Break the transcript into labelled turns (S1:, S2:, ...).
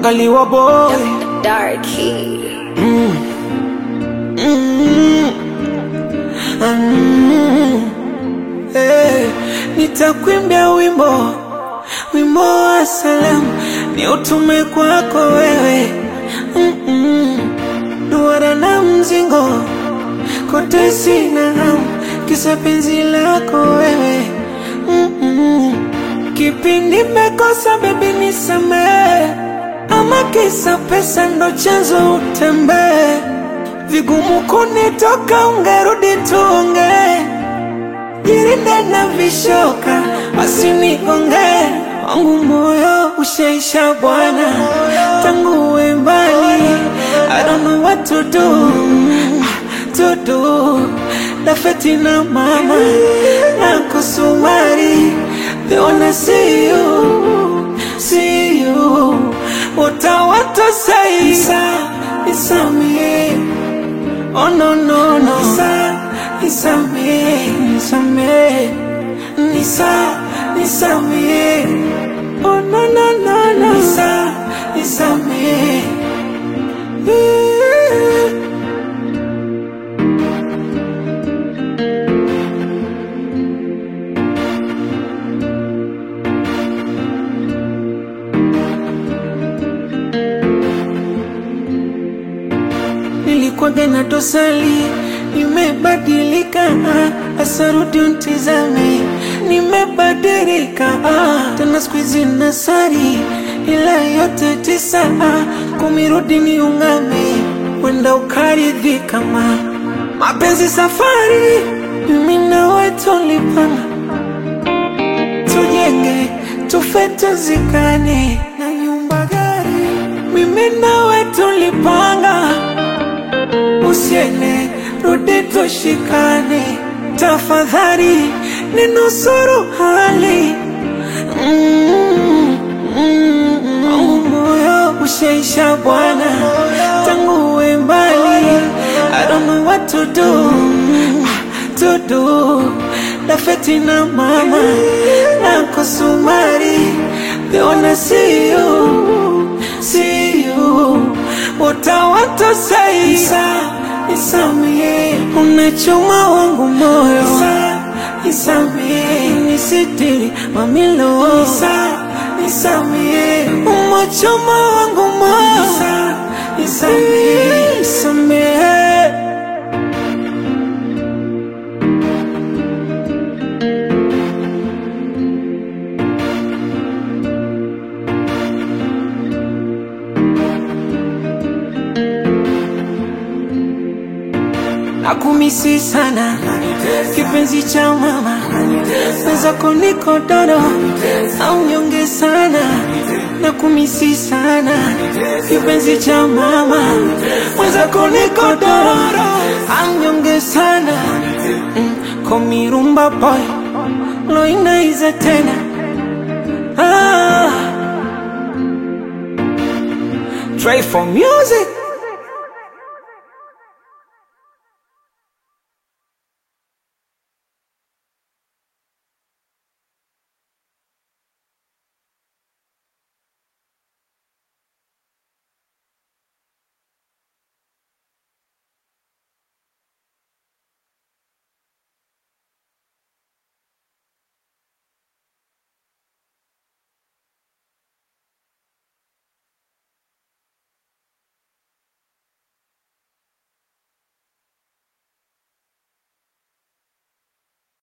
S1: Kaliwa boy
S2: Darky.
S1: Hey, nitakuimbia wimbo wa salamu, ni utume kwako wewe. Duara na mzingo kote sina hamu, kisa penzi lako wewe. Kipindi mekosa baby nisamehe, ama kisa pesa ndo chanzo utembee. Vigumu kunitoka ungerudi tuonge, jirinde na vishoka wasinigonge. Wangu moyo ushaisha bwana, tangu uwe mbali. I don't know what to do, Dafeti na mama na kusumari, they wanna see you. What I want to say is me. Oh no, it's me. Oh no, it's me. Nilikuwa na dosali, nimebadilika, asarudi untizame. Nimebadilika, tena squeeze nasari, ila yote tisa, kumirudi niungame. Wenda ukaridhika mapenzi safari, mimi nawe tulipanga, tujenge tufe tuzikane, na nyumba gari mimi nawe tulipanga. Usiende, rudi tushikane, tafadhali ninusuru hali. Moyo ushaisha bwana, tangu uwe mbali. I don't know what to do, Dafeti na mama na kusumari, they wanna see you. What I want to say is me. Unachoma wangu moyo, nisitiri mamilo. Unachoma wangu moyo, is me. Nakumisi sana, kipenzi cha mama, wenzako niko dodo, au nyonge sana. Nakumisi sana, kipenzi cha mama, wenzako niko dodo, au nyonge sana. Komirumba boy, loina iza tena. Try for music.